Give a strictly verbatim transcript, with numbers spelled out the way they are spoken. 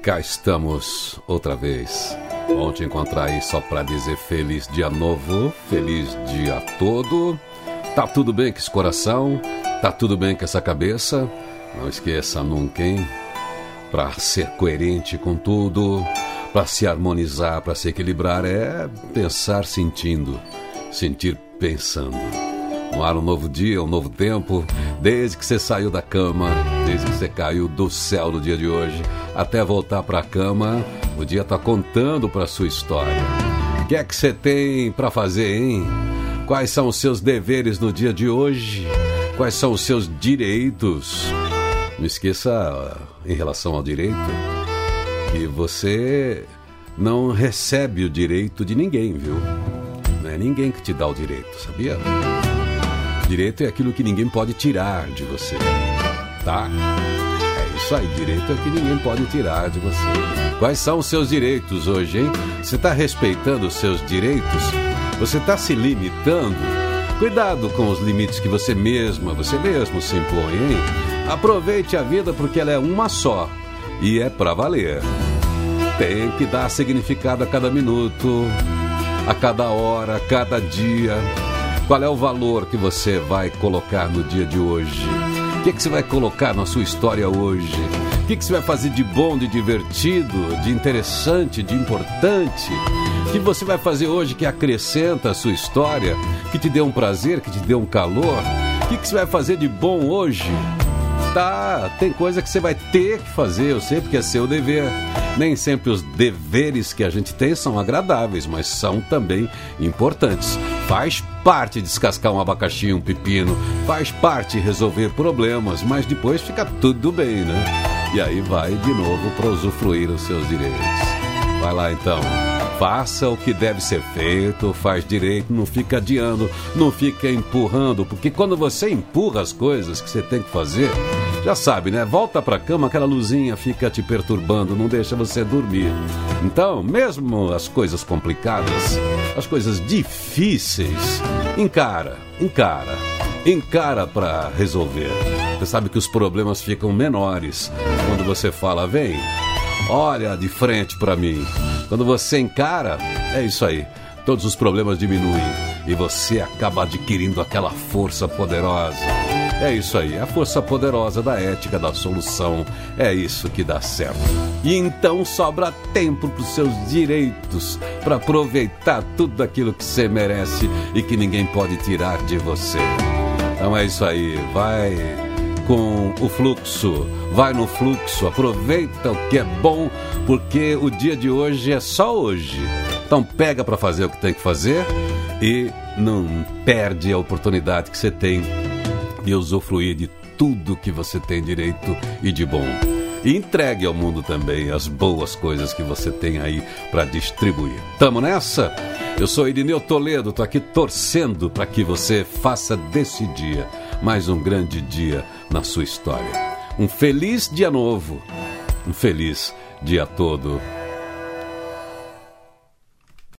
cá estamos outra vez. Bom te encontrar aí só pra dizer feliz dia novo, feliz dia todo. Tá tudo bem com esse coração? Tá tudo bem com essa cabeça? Não esqueça nunca, hein? Pra ser coerente com tudo, pra se harmonizar, pra se equilibrar, é pensar sentindo, sentir pensando. No ar um novo dia, um novo tempo, desde que você saiu da cama, desde que você caiu do céu no dia de hoje, até voltar pra cama, o dia tá contando pra sua história. O que é que você tem pra fazer, hein? Quais são os seus deveres no dia de hoje? Quais são os seus direitos? Não esqueça, em relação ao direito, que você não recebe o direito de ninguém, viu? Não é ninguém que te dá o direito, sabia? Direito é aquilo que ninguém pode tirar de você, tá? É isso aí, direito é o que ninguém pode tirar de você. Quais são os seus direitos hoje, hein? Você está respeitando os seus direitos? Você está se limitando? Cuidado com os limites que você mesma, você mesmo se impõe, hein? Aproveite a vida porque ela é uma só e é pra valer. Tem que dar significado a cada minuto, a cada hora, a cada dia. Qual é o valor que você vai colocar no dia de hoje? O que, que você vai colocar na sua história hoje? O que, que você vai fazer de bom, de divertido, de interessante, de importante? O que você vai fazer hoje que acrescenta a sua história, que te dê um prazer, que te dê um calor? O que, que você vai fazer de bom hoje? Tá, tem coisa que você vai ter que fazer, eu sei, porque é seu dever. Nem sempre os deveres que a gente tem são agradáveis, mas são também importantes. Faz parte descascar um abacaxi, um pepino, faz parte resolver problemas, mas depois fica tudo bem, né? E aí vai de novo para usufruir os seus direitos. Vai lá então. Faça o que deve ser feito, faz direito, não fica adiando, não fica empurrando, porque quando você empurra as coisas que você tem que fazer, já sabe, né? Volta pra cama, aquela luzinha fica te perturbando, não deixa você dormir. Então, mesmo as coisas complicadas, as coisas difíceis, encara, encara, encara pra resolver. Você sabe que os problemas ficam menores quando você fala, vem, olha de frente pra mim. Quando você encara, é isso aí. Todos os problemas diminuem e você acaba adquirindo aquela força poderosa. É isso aí, a força poderosa da ética, da solução. É isso que dá certo. E então sobra tempo para os seus direitos, para aproveitar tudo aquilo que você merece e que ninguém pode tirar de você. Então é isso aí, vai com o fluxo, vai no fluxo, aproveita o que é bom, porque o dia de hoje é só hoje. Então pega para fazer o que tem que fazer e não perde a oportunidade que você tem de usufruir de tudo que você tem direito e de bom. E entregue ao mundo também as boas coisas que você tem aí para distribuir. Tamo nessa? Eu sou Irineu Toledo, tô aqui torcendo para que você faça desse dia mais um grande dia na sua história. Um feliz dia novo, um feliz dia todo.